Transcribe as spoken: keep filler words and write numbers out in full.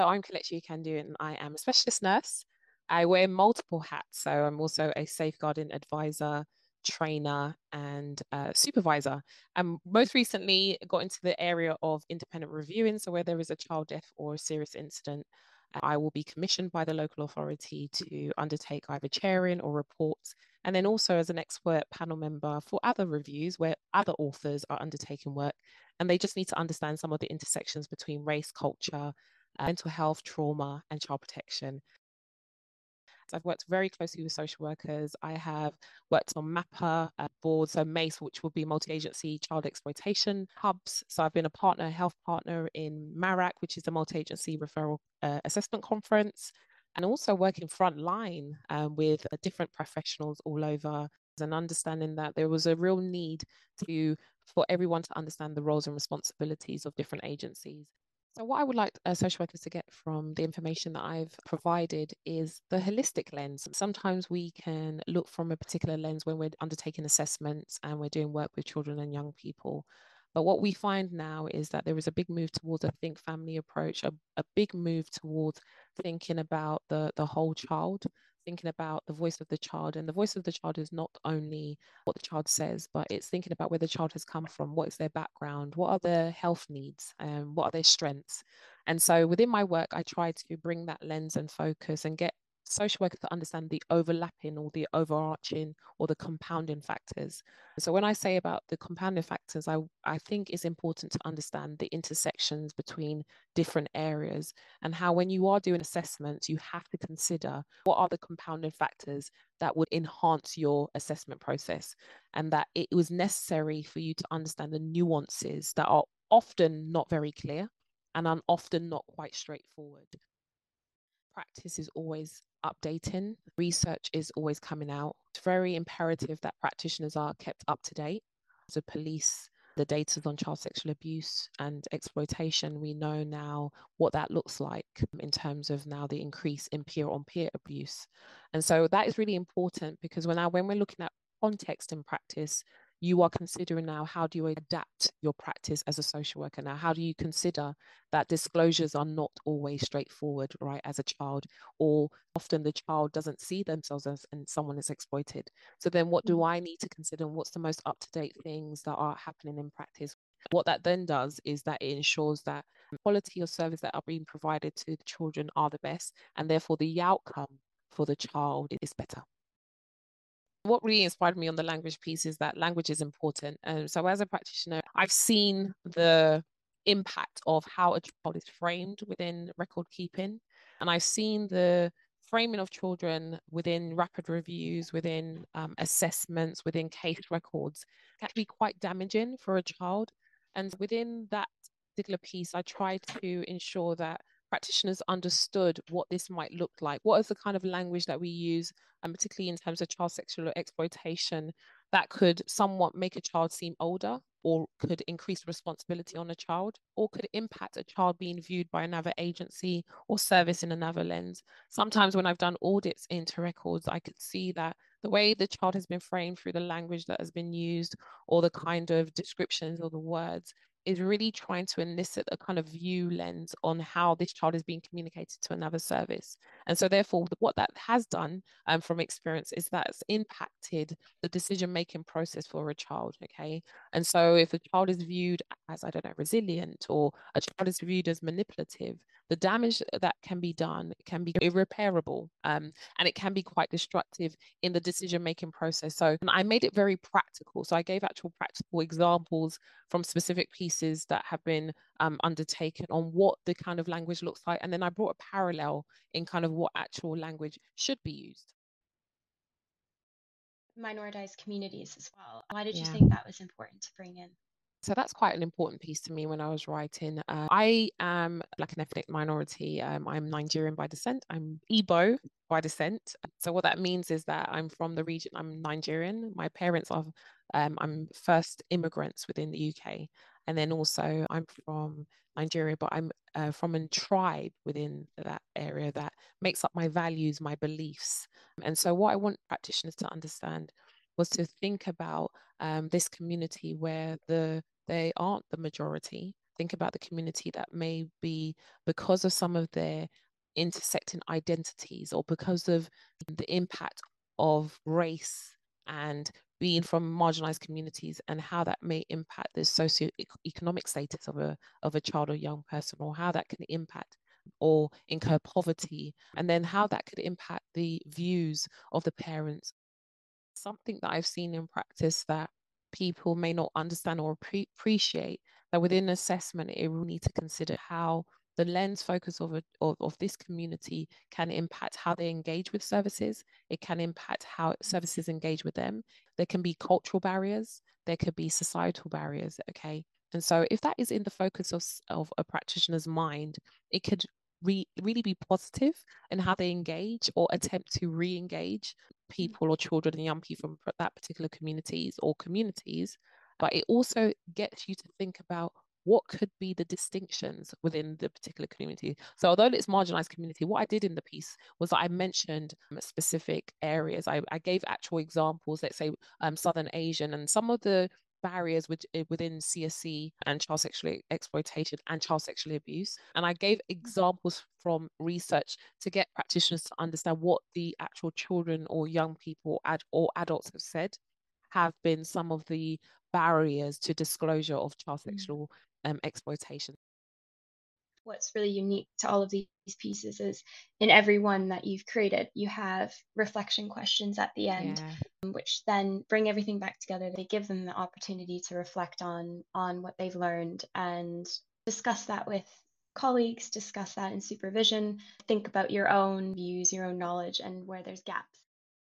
I'm Kelechi Kandu and I am a specialist nurse. I wear multiple hats. So I'm also a safeguarding advisor, trainer, and uh, supervisor. And most recently got into the area of independent reviewing. So where there is a child death or a serious incident, I will be commissioned by the local authority to undertake either chairing or reports. And then also as an expert panel member for other reviews where other authors are undertaking work and they just need to understand some of the intersections between race, culture, uh, mental health, trauma, and child protection. So I've worked very closely with social workers. I have worked on MAPA uh, boards, so MACE, which will be multi-agency child exploitation hubs. So I've been a partner, health partner in MARAC, which is the multi-agency referral uh, assessment conference, and also working frontline um, with uh, different professionals all over and understanding that there was a real need to for everyone to understand the roles and responsibilities of different agencies. So, what I would like uh, social workers to get from the information that I've provided is the holistic lens. Sometimes we can look from a particular lens when we're undertaking assessments and we're doing work with children and young people. But what we find now is that there is a big move towards a think family approach, a, a big move towards thinking about the, the whole child, thinking about the voice of the child. And the voice of the child is not only what the child says, but it's thinking about where the child has come from, what is their background, what are their health needs, and um, what are their strengths. And so within my work, I try to bring that lens and focus and get social workers to understand the overlapping or the overarching or the compounding factors. So when I say about the compounding factors, I, I think it's important to understand the intersections between different areas and how when you are doing assessments, you have to consider what are the compounding factors that would enhance your assessment process and that it was necessary for you to understand the nuances that are often not very clear and are often not quite straightforward. Practice is always updating, research is always coming out. It's very imperative that practitioners are kept up to date. The police, the data on child sexual abuse and exploitation, we know now what that looks like in terms of now the increase in peer on peer abuse. And so that is really important because when, I, when we're looking at context in practice, you are considering now how do you adapt your practice as a social worker now? How do you consider that disclosures are not always straightforward, right, as a child, or often the child doesn't see themselves as and someone is exploited. So then what do I need to consider and what's the most up-to-date things that are happening in practice? What that then does is that it ensures that quality of service that are being provided to the children are the best, and therefore the outcome for the child is better. What really inspired me on the language piece is that language is important. And so as a practitioner, I've seen the impact of how a child is framed within record keeping. And I've seen the framing of children within rapid reviews, within um, assessments, within case records can be quite damaging for a child. And within that particular piece, I try to ensure that practitioners understood what this might look like. What is the kind of language that we use, and particularly in terms of child sexual exploitation, that could somewhat make a child seem older or could increase responsibility on a child or could impact a child being viewed by another agency or service in another lens. Sometimes when I've done audits into records, I could see that the way the child has been framed through the language that has been used or the kind of descriptions or the words is really trying to elicit a kind of view lens on how this child is being communicated to another service. And so therefore, what that has done um, from experience is that it's impacted the decision-making process for a child, okay? And so if a child is viewed as, I don't know, resilient or a child is viewed as manipulative, the damage that can be done can be irreparable um, and it can be quite destructive in the decision-making process. So I made it very practical. So I gave actual practical examples from specific pieces that have been um, undertaken on what the kind of language looks like. And then I brought a parallel in kind of what actual language should be used. Minoritized communities as well. Why did you Yeah. think that was important to bring in? So that's quite an important piece to me when I was writing. Uh, I am Black and ethnic minority. Um, I'm Nigerian by descent. I'm Igbo by descent. So what that means is that I'm from the region. I'm Nigerian. My parents are. Um, I'm first immigrants within the U K, and then also I'm from Nigeria, but I'm uh, from a tribe within that area that makes up my values, my beliefs. And so what I want practitioners to understand was to think about um, this community where the they aren't the majority, think about the community that may be, because of some of their intersecting identities or because of the impact of race and being from marginalized communities, and how that may impact the socio-economic status of a of a child or young person, or how that can impact or incur poverty, and then how that could impact the views of the parents. Something that I've seen in practice that people may not understand or appre- appreciate, that within assessment, it will need to consider how the lens focus of, a, of of this community can impact how they engage with services. It can impact how services engage with them. There can be cultural barriers. There could be societal barriers. Okay. And so if that is in the focus of, of a practitioner's mind, it could re- really be positive in how they engage or attempt to re-engage people or children and young people from that particular communities or communities. But it also gets you to think about what could be the distinctions within the particular community. So although it's marginalized community, what I did in the piece was that I mentioned um, specific areas. I, I gave actual examples, let's say um, Southern Asian, and some of the barriers with, eh, within C S E and child sexual exploitation and child sexual abuse. And I gave examples from research to get practitioners to understand what the actual children or young people ad, or adults have said have been some of the barriers to disclosure of child sexual um, exploitation. What's really unique to all of these pieces is in every one that you've created, you have reflection questions at the end, Yeah. which then bring everything back together. They give them the opportunity to reflect on on what they've learned and discuss that with colleagues, discuss that in supervision, think about your own views, your own knowledge, and where there's gaps